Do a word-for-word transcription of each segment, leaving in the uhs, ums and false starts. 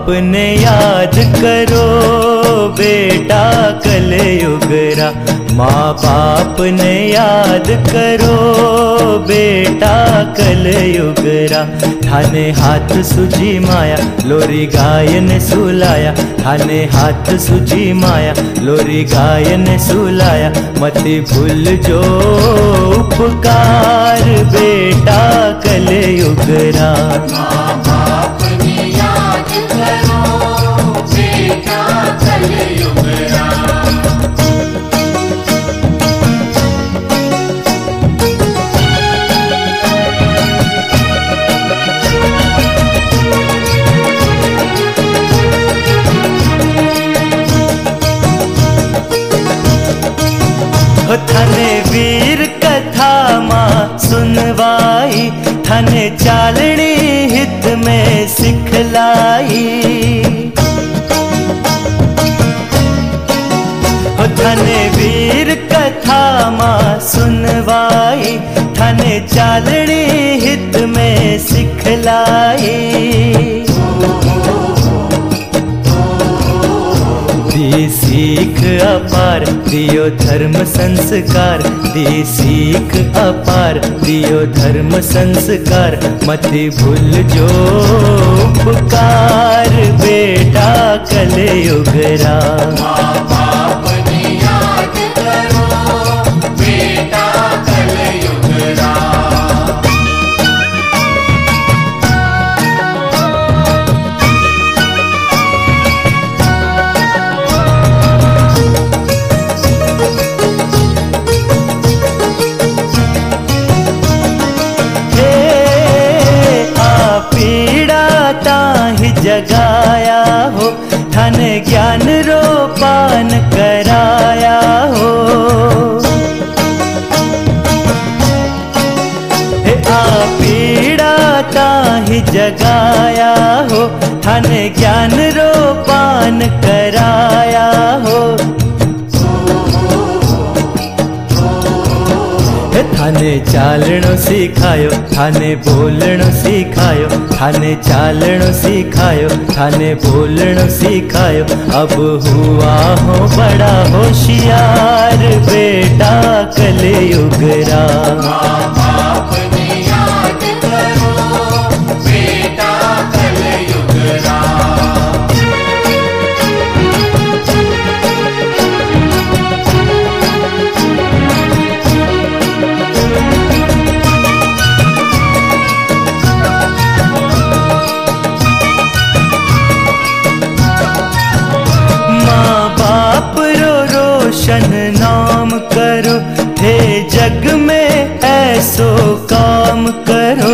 ने याद करो बेटा कलयुगरा, माँ बाप ने याद करो बेटा कलयुगरा। थाने हाथ सुजी माया लोरी गाय ने सुलाया, थाने हाथ सुजी माया लोरी गाय ने सुलाया। मति भूल जो उपकार बेटा कलयुगरा। माँ बाप ने याद करो बेटा कलयुगरा। थाने वीर कथा माँ सुनवाई, थाने चालनी हित में सिखलाई। थाने वीर कथा माँ सुनवाई, थाने चालनी हित में सिखलाई। दी सीख अपार दियो धर्म संस्कार, दी सीख अपार दियो धर्म संस्कार। मति भूल जो उपकार बेटा कलयुगरा। माँ बाप ने याद करो बेटा कलयुगरा। जगाया हो, थाने ज्ञान रोपान कराया हो। हे आ पीड़ा ताहि जगाया हो, थाने ज्ञान रोपान कराया हो। थाने चालणो सिखायो, थाने बोलणो सिखायो, थाने चालणो सिखायो, थाने बोलणो सिखायो। अब हुआ हो बड़ा होशियार बेटा कलयुगरा। माँ बाप ने याद करो बेटा कलयुगरा। रोशन नाम करो, थे जग में ऐसो काम करो।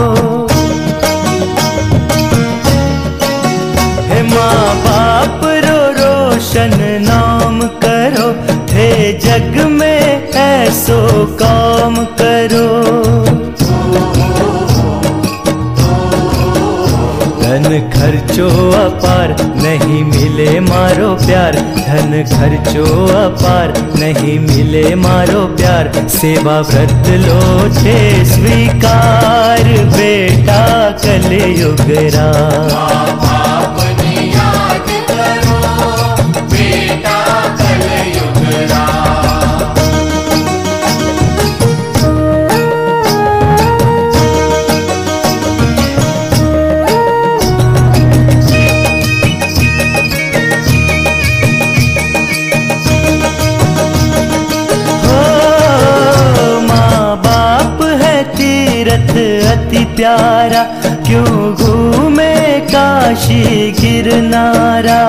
हे माँ बाप रो रोशन नाम करो, थे जग में ऐसो काम करो। धन खर्चो अपार नहीं मिले मारो प्यार, धन खर्चो अपार नहीं मिले मारो प्यार। सेवा व्रत लो छे स्वीकार बेटा कलयुगरा। माँ बाप ने याद करो बेटा कलयुगरा। अति प्यारा क्यों घूमे काशी गिरनारा।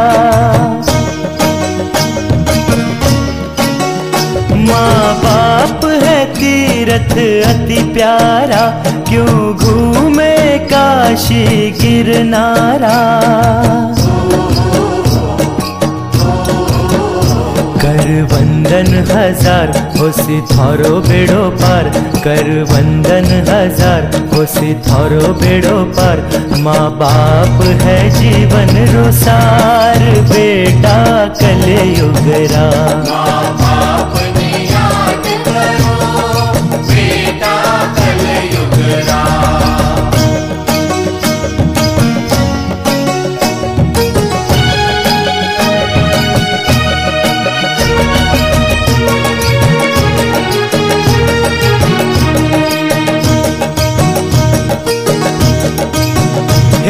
माँ बाप है तीरथ अति प्यारा क्यों घूमे काशी गिरनारा। कर वंदन हजार होसी थारो बेड़ो पार, कर वंदन हजार होसी थारो बेड़ो पार। माँ बाप है जीवन रोसार बेटा कलयुगरा। माँ बाप ने याद करो बेटा कलयुगरा।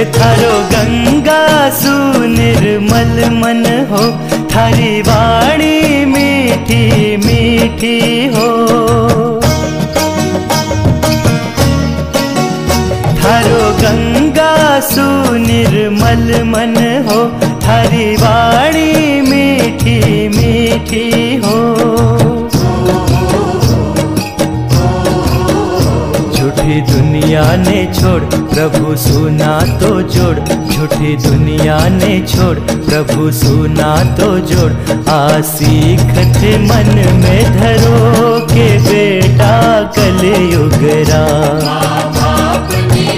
थारो गंगा सु निर्मल मन हो, थारी वाणी मीठी मीठी हो। थारो गंगा सु निर्मल मन हो, थारी वाणी मीठी मीठी हो। झूठी दुनिया ने छोड़ प्रभु सुना तो जोड़, झूठी दुनिया ने छोड़ प्रभु सुना तो जोड़। आसीख थे मन में धरो के बेटा कलयुग राम।